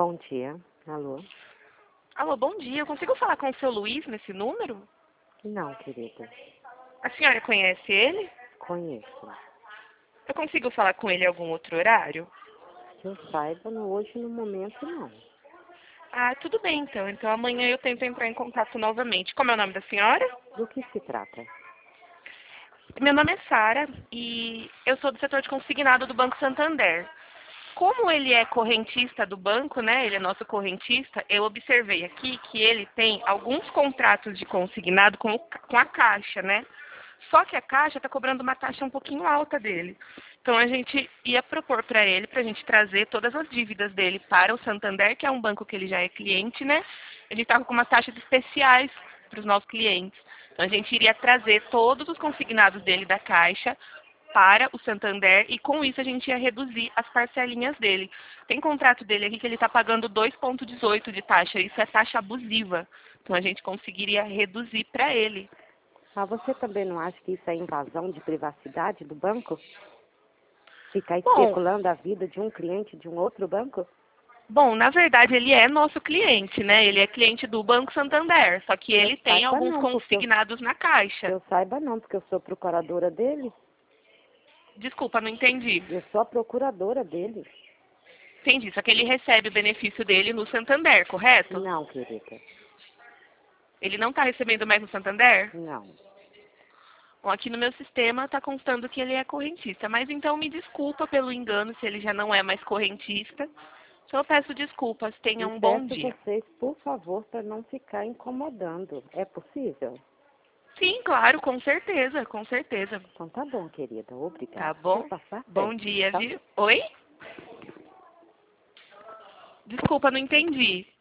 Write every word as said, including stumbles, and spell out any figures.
Bom dia. Alô? Alô, bom dia. Eu consigo falar com o seu Luiz nesse número? Não, querida. A senhora conhece ele? Conheço. Eu consigo falar com ele em algum outro horário? Que eu saiba, no, hoje no momento não. Ah, tudo bem então. Então amanhã eu tento entrar em contato novamente. Como é o nome da senhora? Do que se trata? Meu nome é Sara e eu sou do setor de consignado do Banco Santander. Como ele é correntista do banco, né? Ele é nosso correntista, eu observei aqui que ele tem alguns contratos de consignado com, o ca- com a Caixa, né? Só que a Caixa está cobrando uma taxa um pouquinho alta dele. Então a gente ia propor para ele, para a gente trazer todas as dívidas dele para o Santander, que é um banco que ele já é cliente, né? A gente estava com umas taxas especiais para os nossos clientes. Então a gente iria trazer todos os consignados dele da Caixa para o Santander e com isso a gente ia reduzir as parcelinhas dele. Tem contrato dele aqui que ele está pagando dois vírgula dezoito de taxa, isso é taxa abusiva. Então a gente conseguiria reduzir para ele. Ah, você também não acha que isso é invasão de privacidade do banco? Ficar Bom, especulando a vida de um cliente de um outro banco? bom, na verdade ele é nosso cliente, né? Ele é cliente do Banco Santander, só que Que eu ele tem saiba alguns não, porque eu, consignados na que Caixa. eu saiba não, porque eu sou procuradora dele. Desculpa, não entendi. Eu sou a procuradora dele. Entendi, só que ele recebe o benefício dele no Santander, correto? Não, querida. Ele não está recebendo mais no Santander? Não. Bom, aqui no meu sistema está constando que ele é correntista, mas então me desculpa pelo engano se ele já não é mais correntista. Então eu peço desculpas, tenha E um bom peço dia. vocês, por favor, para não ficar incomodando. É possível? Sim, claro, com certeza, com certeza. Então tá bom, querida. Obrigada. Tá Vou bom? passar Bom bem. dia, Tá? viu? Oi? Desculpa, não entendi.